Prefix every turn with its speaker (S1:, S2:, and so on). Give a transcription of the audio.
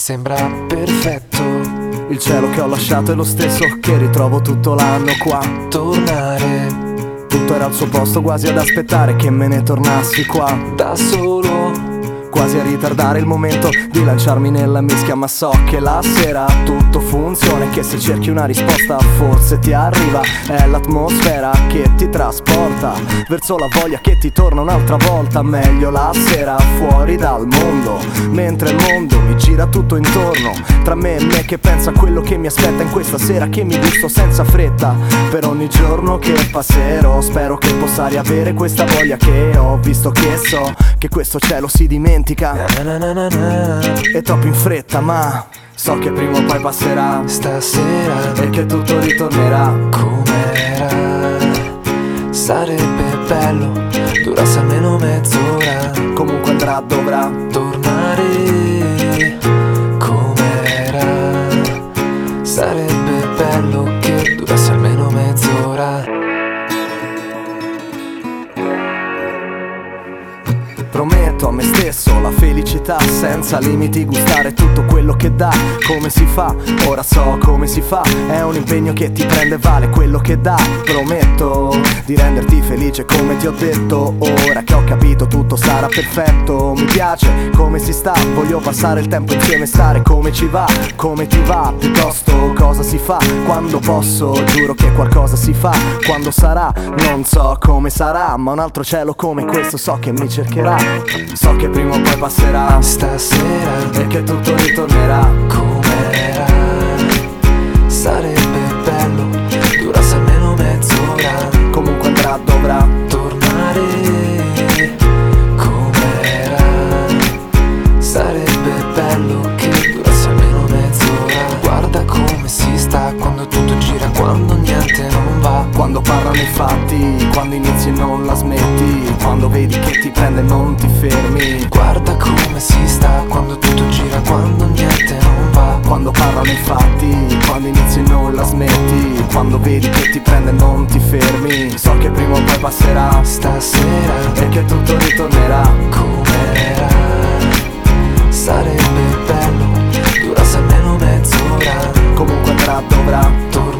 S1: sembra perfetto.
S2: Il cielo che ho lasciato è lo stesso che ritrovo tutto l'anno qua.
S1: Tornare
S2: Tutto era al suo posto, quasi ad aspettare che me ne tornassi qua.
S1: da solo,
S2: Quasi a ritardare il momento di lanciarmi nella mischia. Ma so che la sera tutto funziona e che se cerchi una risposta forse ti arriva. È l'atmosfera che ti trasporta verso la voglia che ti torna un'altra volta. Meglio la sera fuori dal mondo, mentre il mondo mi gira tutto intorno. Tra me e me che penso a quello che mi aspetta in questa sera, che mi gusto senza fretta. Per ogni giorno che passerò spero che possa riavere questa voglia che ho, visto che so che questo cielo si dimentica. È troppo in fretta, ma so che prima o poi passerà
S1: stasera
S2: e che tutto ritornerà
S1: com'era. Sarebbe bello, durasse almeno mezz'ora.
S2: comunque andrà, dovrà
S1: Tornare com'era. Sarebbe bello che durasse almeno mezz'ora.
S2: Prometto a me stesso la felicità senza limiti, gustare tutto quello che dà. Come si fa? Ora so come si fa. È un impegno che ti prende e vale quello che dà. Prometto di renderti felice come ti ho detto. Ora che ho capito tutto sarà perfetto. Mi piace come si sta, voglio passare il tempo insieme, stare come ci va, come ti va, piuttosto cosa si fa. Quando posso, giuro che qualcosa si fa. Quando sarà, non so come sarà, ma un altro cielo come questo so che mi cercherà. So che prima o poi passerà
S1: Stasera
S2: e che tutto ritornerà
S1: com'era. Sarebbe bello, durasse almeno mezz'ora.
S2: comunque andrà, dovrà
S1: Tornare com'era. Sarebbe bello che durasse almeno mezz'ora. Guarda come si sta quando tutto gira, quando niente non va.
S2: quando parlano i fatti, quando inizi e non la smetti, quando vedi che ti prende e non ti fermi.
S1: Guarda come si sta quando tutto gira, quando niente non va.
S2: Quando parlano i fatti, quando inizi e non la smetti, quando vedi che ti prende e non ti fermi. So che prima o poi passerà
S1: Stasera
S2: e che tutto ritornerà
S1: com'era. Sarebbe bello, durasse almeno mezz'ora.
S2: comunque andrà, dovrà
S1: Tornare